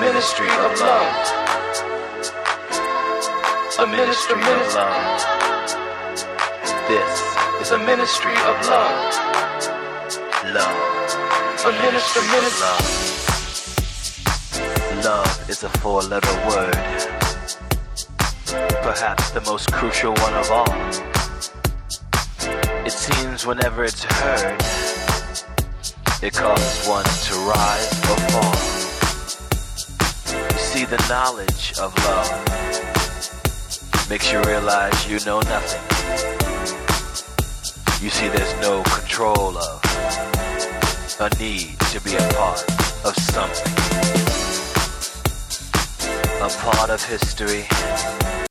ministry of love. A ministry of love. This is a ministry of love. Love. A ministry of love. Love is a four-letter word. Perhaps the most crucial one of all. It seems whenever it's heard, it causes one to rise or fall. You see, the knowledge of love makes you realize you know nothing. You see, there's no control of, a need to be a part of something. A part of history,